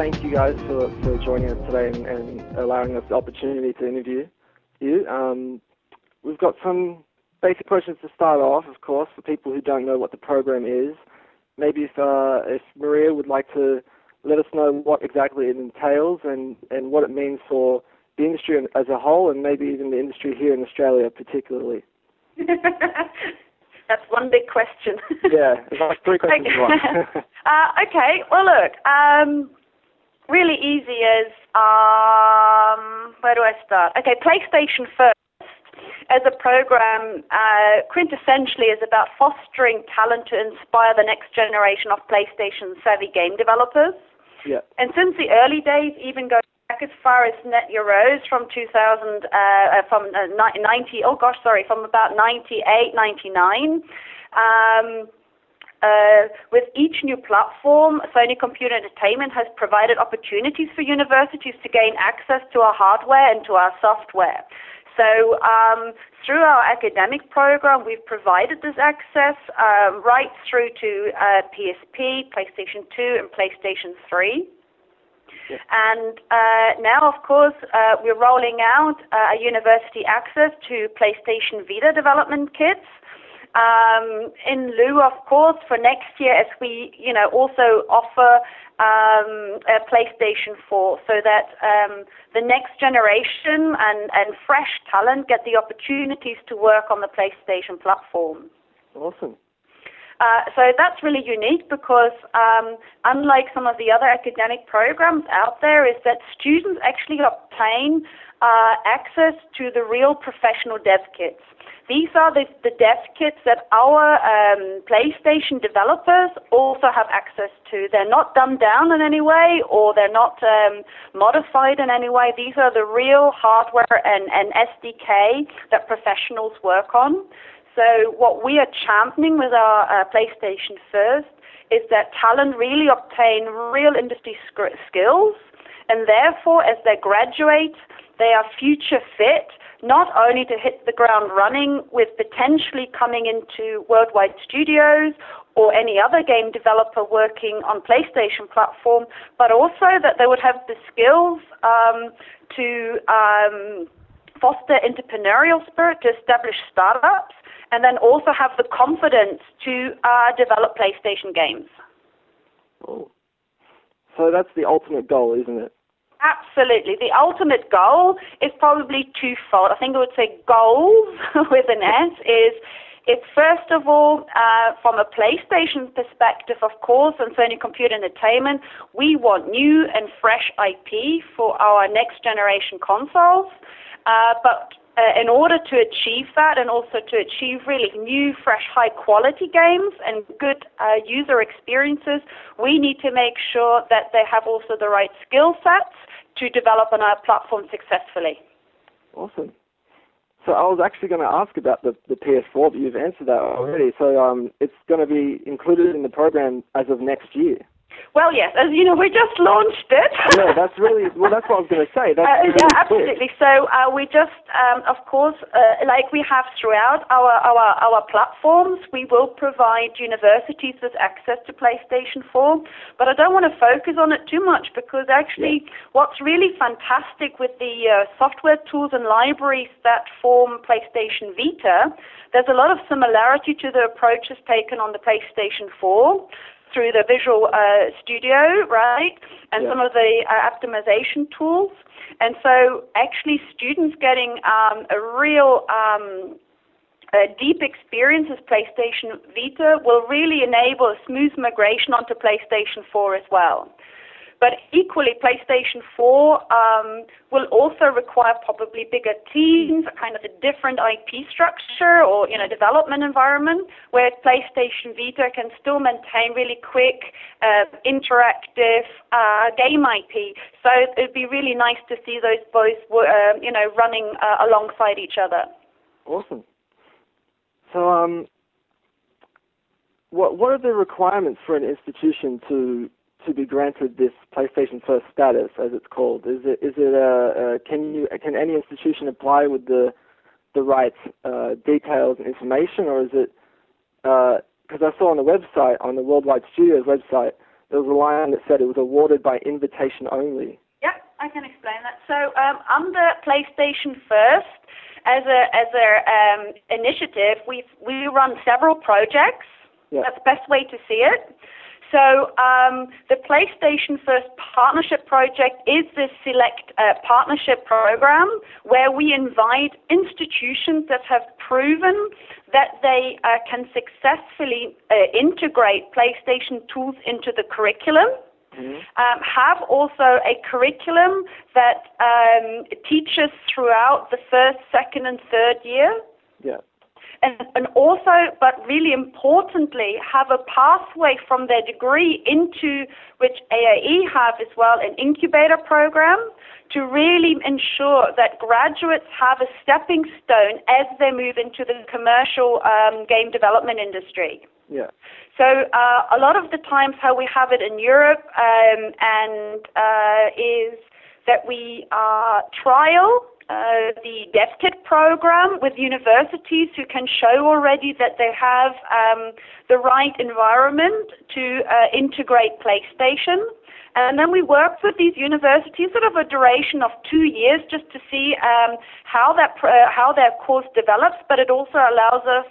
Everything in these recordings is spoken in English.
thank you guys for joining us today and allowing us the opportunity to interview you. We've got some basic questions to start off, of course, for people who don't know what the program is. Maybe if Maria would like to let us know what exactly it entails and what it means for the industry as a whole, and maybe even the industry here in Australia particularly. That's one big question. Yeah, it's like three questions in one. Okay, well look, really easy is, where do I start? Okay, PlayStation First as a program quintessentially is about fostering talent to inspire the next generation of PlayStation-savvy game developers. Yeah. And since the early days, even going back as far as NetYou Rose from 2000, from about 98, 99. With each new platform, Sony Computer Entertainment has provided opportunities for universities to gain access to our hardware and to our software. So through our academic program, we've provided this access right through to PSP, PlayStation 2, and PlayStation 3. Yeah. And now, of course, we're rolling out university access to PlayStation Vita development kits. In lieu, of course, for next year, as we, also offer a PlayStation 4, so that the next generation and fresh talent get the opportunities to work on the PlayStation platform. Awesome. So that's really unique because unlike some of the other academic programs out there, is that students actually obtain access to the real professional dev kits. These are the dev kits that our PlayStation developers also have access to. They're not dumbed down in any way, or they're not modified in any way. These are the real hardware and SDK that professionals work on. So what we are championing with our PlayStation First is that talent really obtain real industry skills, and therefore, as they graduate, they are future fit, not only to hit the ground running with potentially coming into worldwide studios or any other game developer working on PlayStation platform, but also that they would have the skills to foster entrepreneurial spirit, to establish startups, and then also have the confidence to develop PlayStation games. Oh. So that's the ultimate goal, isn't it? Absolutely. The ultimate goal is probably twofold. I think I would say goals with an S is first of all, from a PlayStation perspective, of course, and Sony Computer Entertainment, we want new and fresh IP for our next generation consoles. But in order to achieve that, and also to achieve really new, fresh, high-quality games and good user experiences, we need to make sure that they have also the right skill sets to develop on our platform successfully. Awesome. So I was actually going to ask about the PS4, but you've answered that already. So it's going to be included in the program as of next year. Well, yes, as you know, we just launched it. Yeah, that's really, that's what I was going to say. That's really yeah, absolutely. Quick. So we just, of course, like we have throughout our platforms, we will provide universities with access to PlayStation 4, but I don't want to focus on it too much because actually what's really fantastic with the software tools and libraries that form PlayStation Vita, there's a lot of similarity to the approaches taken on the PlayStation 4. Through the Visual Studio, right, and some of the optimization tools. And so actually students getting a real deep experience with PlayStation Vita will really enable a smooth migration onto PlayStation 4 as well. But equally, PlayStation 4 will also require probably bigger teams, kind of a different IP structure or development environment, where PlayStation Vita can still maintain really quick, interactive game IP. So it'd be really nice to see those both, running alongside each other. Awesome. So, what are the requirements for an institution to be granted this PlayStation First status, as it's called? Can any institution apply with the right details and information, or is it? Because I saw on the website, on the Worldwide Studios website, there was a line that said it was awarded by invitation only. Yeah, I can explain that. So under PlayStation First, as a initiative, we run several projects. Yeah. That's the best way to see it. So the PlayStation First Partnership Project is this select partnership program where we invite institutions that have proven that they can successfully integrate PlayStation tools into the curriculum. Mm-hmm. Have also a curriculum that teaches throughout the first, second, and third year. Yeah. And also, but really importantly, have a pathway from their degree into, which AAE have as well, an incubator program to really ensure that graduates have a stepping stone as they move into the commercial game development industry. Yeah. So a lot of the times how we have it in Europe is that we trial the DevKit program with universities who can show already that they have the right environment to integrate PlayStation. And then we work with these universities sort of a duration of 2 years just to see how their course develops, but it also allows us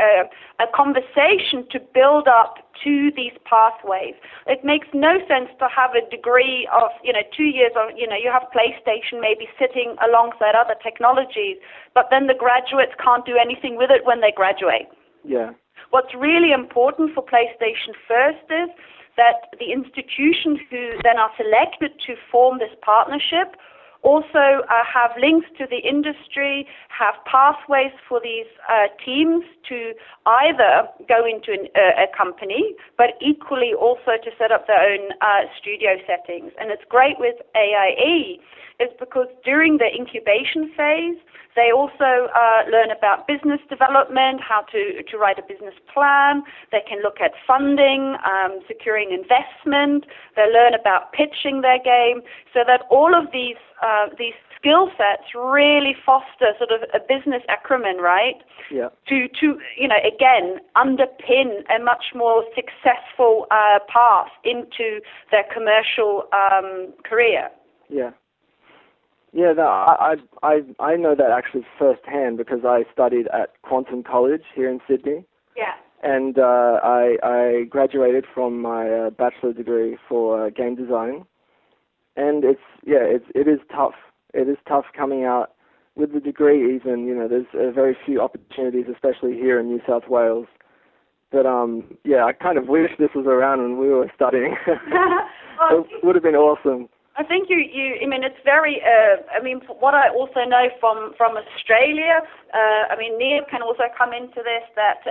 a conversation to build up to these pathways. It makes no sense to have a degree of 2 years of you have PlayStation maybe sitting alongside other technologies, but then the graduates can't do anything with it when they graduate. Yeah. What's really important for PlayStation First is that the institutions who then are selected to form this partnership also have links to the industry, have pathways for these teams to either go into a company, but equally also to set up their own studio settings. And it's great with AIE is because during the incubation phase, they also learn about business development, how to write a business plan. They can look at funding, securing investment. They learn about pitching their game, so that all of these skill sets really foster sort of a business acumen, right? Yeah. To again underpin a much more successful path into their commercial career. Yeah. Yeah, no, I know that actually firsthand because I studied at Quantum College here in Sydney. Yeah. And I graduated from my bachelor degree for game design. And it is tough. It is tough coming out with the degree even. There's very few opportunities, especially here in New South Wales. But I kind of wish this was around when we were studying. It would have been awesome. I think it's very, what I also know from Australia, Neil can also come into this, that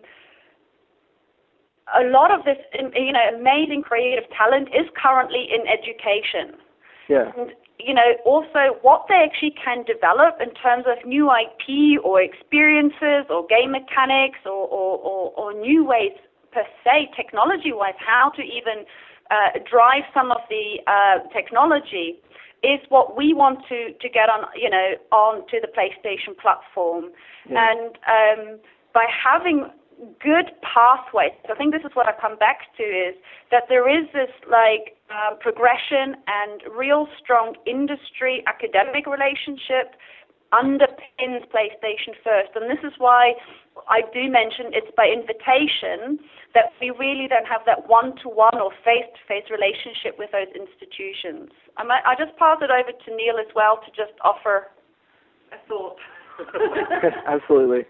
a lot of this, amazing creative talent is currently in education. Yeah. And, also what they actually can develop in terms of new IP or experiences or game mechanics or new ways per se, technology-wise, how to even drive some of the technology is what we want to get onto the PlayStation platform. Yeah. And by having good pathways, I think this is what I come back to, is that there is this progression and real strong industry academic relationship underpins PlayStation First. And this is why I do mention it's by invitation that we really don't have that one-to-one or face-to-face relationship with those institutions. I just pass it over to Neil as well to just offer a thought. Absolutely.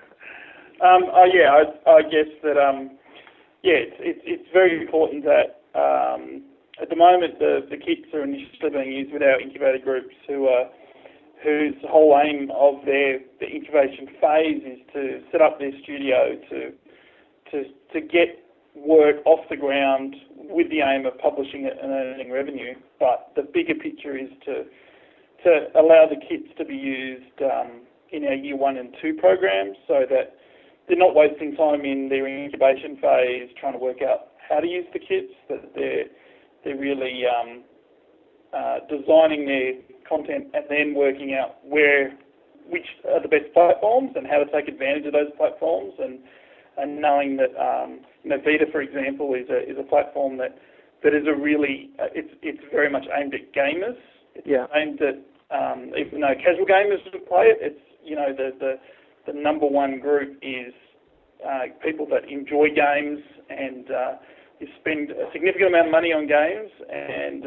I guess that it's very important that at the moment the kits are initially being used with our incubator groups whose whole aim of the incubation phase is to set up their studio to get work off the ground with the aim of publishing it and earning revenue. But the bigger picture is to allow the kits to be used in our Year 1 and 2 programs, so that they're not wasting time in their incubation phase trying to work out how to use the kits, that they're really designing their content and then working out which are the best platforms and how to take advantage of those platforms, and knowing that Vita, for example, is a platform that that is a really it's very much aimed at gamers. It's aimed at even though casual gamers would play it, it's the number one group is people that enjoy games and you spend a significant amount of money on games, and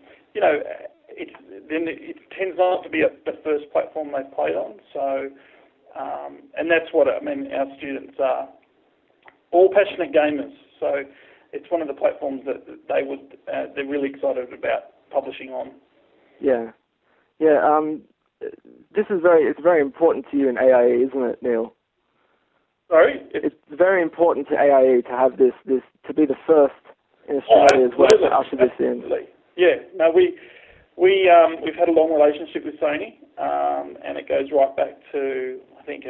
it tends not to be the first platform they've played on. So, and that's what our students are all passionate gamers. So it's one of the platforms that they're really excited about publishing on. Yeah. It's very important to you in AIE, isn't it, Neil? Sorry? It's very important to AIE to have this to be the first in Australia as well to usher this in. Yeah. No, we've had a long relationship with Sony, and it goes right back to I think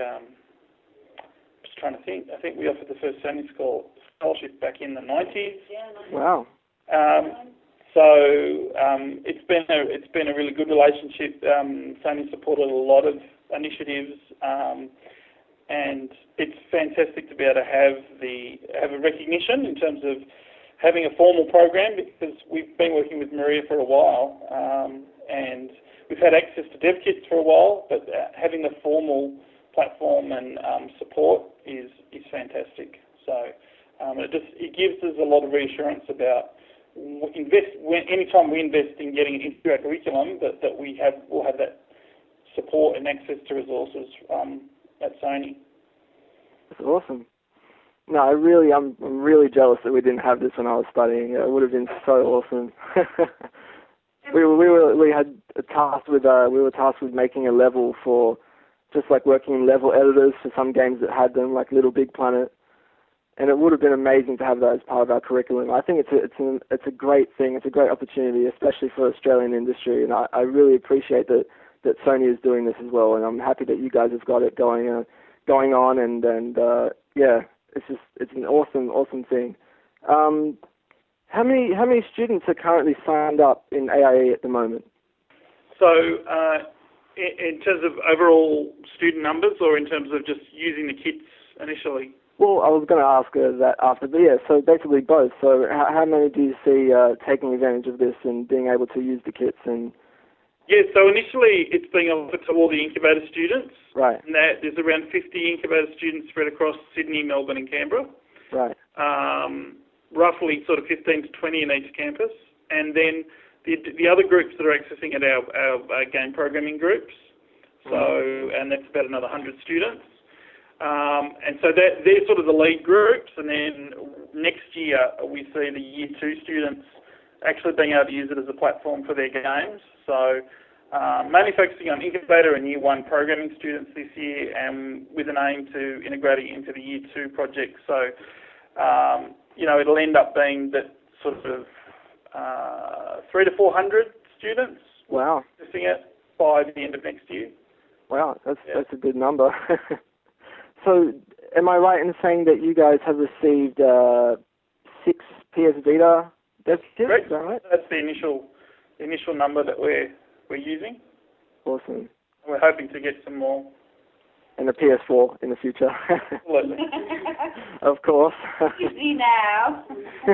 we offered the first Sony scholarship back in the 90s. Wow. It's been a really good relationship. Sony supported a lot of initiatives, and it's fantastic to be able to have a recognition in terms of having a formal program, because we've been working with Maria for a while, and we've had access to dev kits for a while, but having the formal platform and support is fantastic. So it gives us a lot of reassurance about anytime we invest in getting it into our curriculum, that we'll have that support and access to resources at Sony. That's awesome. No, I'm really jealous that we didn't have this when I was studying. It would have been so awesome. we were tasked with making a level for just like working in level editors for some games that had them, like Little Big Planet. And it would have been amazing to have that as part of our curriculum. I think it's a great thing. It's a great opportunity, especially for Australian industry. And I really appreciate that Sony is doing this as well. And I'm happy that you guys have got it going on. And it's an awesome thing. How many students are currently signed up in AIE at the moment? So in terms of overall student numbers, or in terms of just using the kits initially? Well, I was going to ask that after, but yeah, so basically both. So how many do you see taking advantage of this and being able to use the kits? And yeah, so initially it's being offered to all the incubator students. Right. And there's around 50 incubator students spread across Sydney, Melbourne and Canberra. Right. Roughly sort of 15 to 20 in each campus. And then the other groups that are accessing it are our game programming groups. So, and that's about another 100 students. And so they're sort of the lead groups, and then next year we see the Year 2 students actually being able to use it as a platform for their games. So mainly focusing on incubator and Year 1 programming students this year, and with an aim to integrate it into the Year 2 project. So, it'll end up being that sort of 300 to 400 students. Wow. Using it by the end of next year. Wow, that's a good number. So, am I right in saying that you guys have received 6 PS Vita dev kits? Correct. Is that right? That's the initial number that we're using. Awesome. We're hoping to get some more. And a PS4 in the future. Absolutely. Of course. Easy now.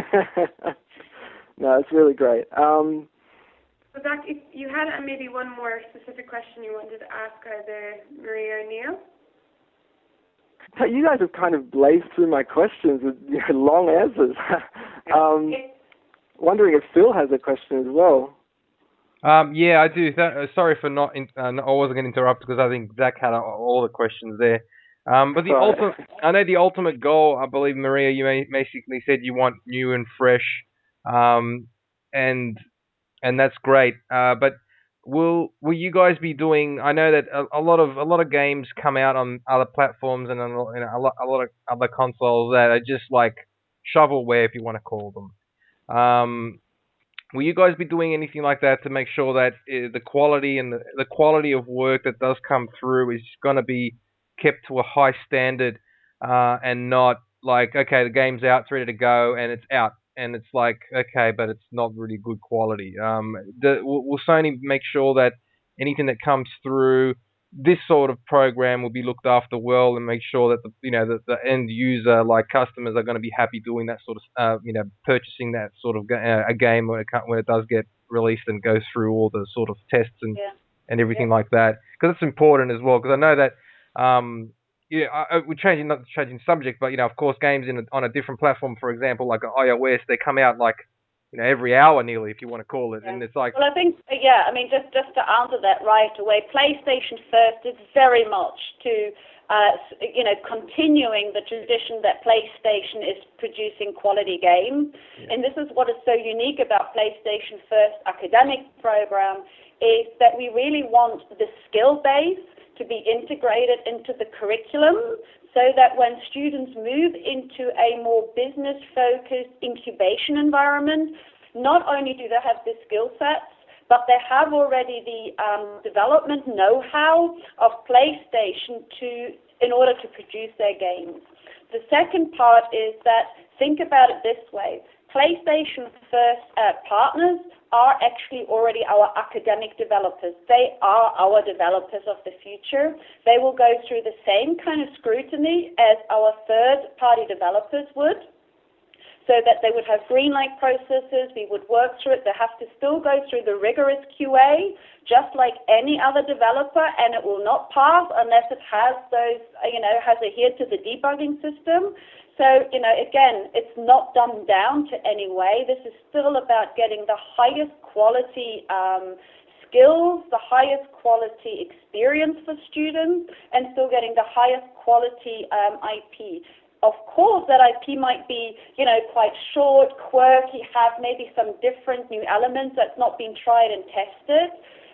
No, it's really great. So, Doc, if you had maybe one more specific question you wanted to ask either Maria or Neil? You guys have kind of blazed through my questions with long answers. Wondering if Phil has a question as well. Yeah, I do. Sorry for not. I wasn't going to interrupt because I think Zach had all the questions there. But I know the ultimate goal. I believe, Maria, you basically said you want new and fresh, and that's great. But will you guys be doing? I know that a lot of games come out on other platforms and a lot of other consoles that are just like shovelware, if you want to call them. Will you guys be doing anything like that to make sure that the quality and the quality of work that does come through is going to be kept to a high standard, and not like, okay, the game's out, it's ready to go, and it's out, and it's like, okay, but it's not really good quality. Will Sony make sure that anything that comes through this sort of program will be looked after well and make sure that the end user, like customers, are going to be happy doing that sort of purchasing that sort of a game when it does get released and goes through all the sort of tests and everything like that, because it's important as well. Because I know that we're not changing subject, but of course, games on a different platform, for example, like iOS, they come out like every hour nearly, if you want to call it, and it's like. Well, I think I mean, just to answer that right away, PlayStation First is very much to continuing the tradition that PlayStation is producing quality games, and this is what is so unique about PlayStation First academic program, is that we really want the skill base to be integrated into the curriculum, so that when students move into a more business-focused incubation environment, not only do they have the skill sets, but they have already the development know-how of PlayStation in order to produce their games. The second part is that, think about it this way, PlayStation First partners are actually already our academic developers. They are our developers of the future. They will go through the same kind of scrutiny as our third-party developers would, so that they would have green light processes, we would work through it. They have to still go through the rigorous QA, just like any other developer, and it will not pass unless it has has adhered to the debugging system. So, again, it's not dumbed down to any way. This is still about getting the highest quality skills, the highest quality experience for students, and still getting the highest quality IP. Of course, that IP might be, quite short, quirky, have maybe some different new elements that's not been tried and tested.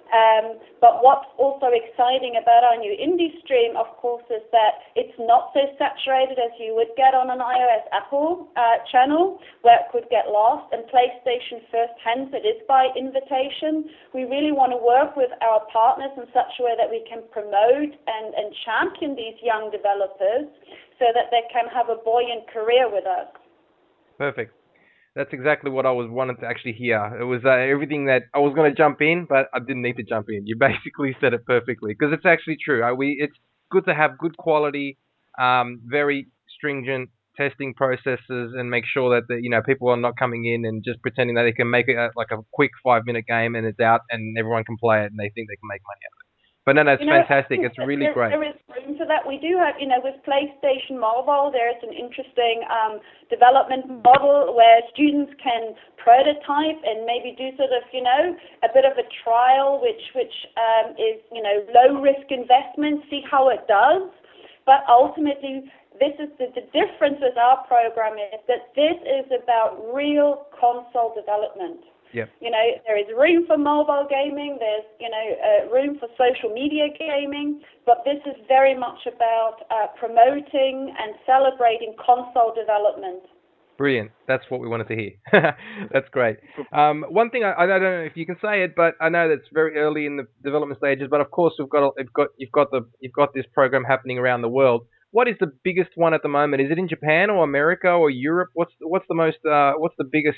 But what's also exciting about our new indie stream, of course, is that it's not so saturated as you would get on an iOS Apple channel, where it could get lost. And PlayStation First, hence it is by invitation. We really want to work with our partners in such a way that we can promote and champion these young developers so that they can have a buoyant career with us. Perfect. That's exactly what I wanted to actually hear. It was everything that I was going to jump in, but I didn't need to jump in. You basically said it perfectly, because it's actually true. It's good to have good quality, very stringent testing processes, and make sure that people are not coming in and just pretending that they can make it like a quick 5-minute game and it's out and everyone can play it and they think they can make money out of it. But no, it's fantastic. It's really great. There is room for that. We do have, with PlayStation Mobile, there's an interesting development model where students can prototype and maybe do sort of, a bit of a trial, which is, low risk investment, see how it does. But ultimately, this is the difference with our program is that this is about real console development. Yep. There is room for mobile gaming, there's, room for social media gaming, but this is very much about promoting and celebrating console development. Brilliant. That's what we wanted to hear. That's great. One thing I don't know if you can say it, but I know that's very early in the development stages. But of course, you've got this program happening around the world. What is the biggest one at the moment? Is it in Japan or America or Europe? What's the biggest?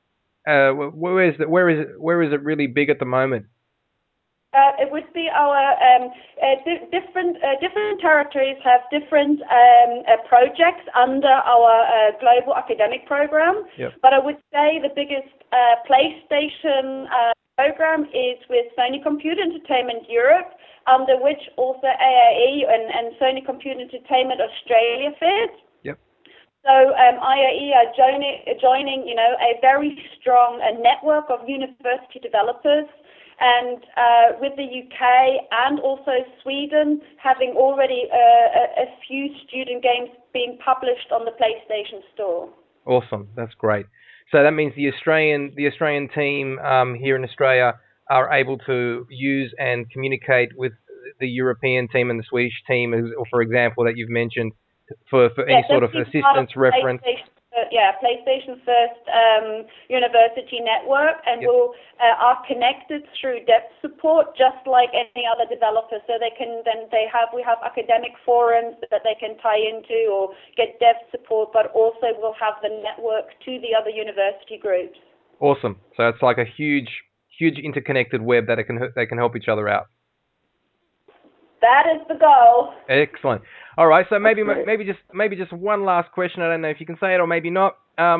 Where is it really big at the moment? It would be our different territories have different projects under our global academic program. Yep. But I would say the biggest PlayStation program is with Sony Computer Entertainment Europe, under which also AIE and Sony Computer Entertainment Australia fit. So IAE are joining, a very strong network of university developers, and with the UK and also Sweden having already a few student games being published on the PlayStation Store. Awesome, that's great. So that means the Australian team here in Australia are able to use and communicate with the European team and the Swedish team, or for example, that you've mentioned. For any sort of assistance reference. PlayStation First University Network, and are connected through dev support, just like any other developer. So we have academic forums that they can tie into or get dev support, but also we'll have the network to the other university groups. Awesome. So it's like a huge interconnected web that they can help each other out. That is the goal. Excellent. All right, so maybe great. maybe just one last question. I don't know if you can say it or maybe not.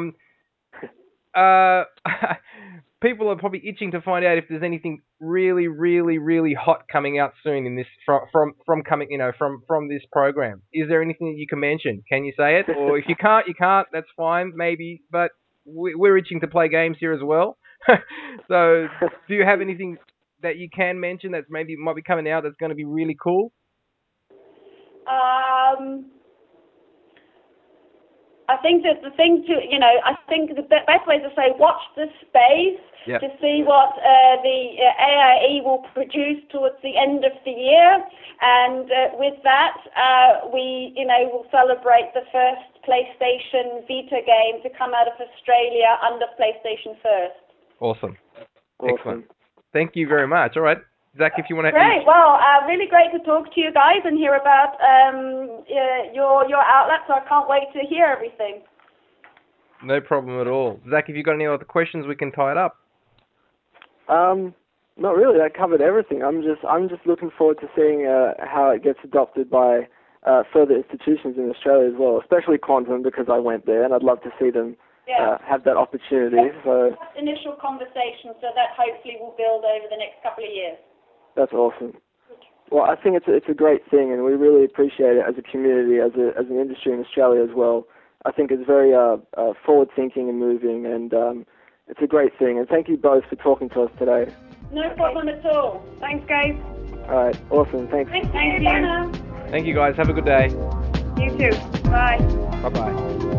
People are probably itching to find out if there's anything really, really, really hot coming out soon in this from coming, from this program. Is there anything that you can mention? Can you say it? Or if you can't, you can't. That's fine, maybe. But we're itching to play games here as well. So, do you have anything that you can mention that maybe might be coming out that's going to be really cool? I think that the thing to, I think the best way to say watch this space to see what the AIE will produce towards the end of the year, and with that, we, will celebrate the first PlayStation Vita game to come out of Australia under PlayStation First. Awesome. Excellent. Thank you very much. All right. Zach, if you want to... Great. Well, really great to talk to you guys and hear about your outlet, so I can't wait to hear everything. No problem at all. Zach, if you've got any other questions, we can tie it up. Not really. That covered everything. I'm just looking forward to seeing how it gets adopted by further institutions in Australia as well, especially Quantum, because I went there and I'd love to see them have that opportunity. So initial conversation, so that hopefully will build over the next couple of years. That's awesome. Well, I think it's a great thing, and we really appreciate it as a community, as an industry in Australia as well. I think it's very forward-thinking and moving, and it's a great thing. And thank you both for talking to us today. No problem at all. Thanks, guys. All right, awesome. Thanks. Thank you. Thank you, guys. Have a good day. You too. Bye. Bye-bye.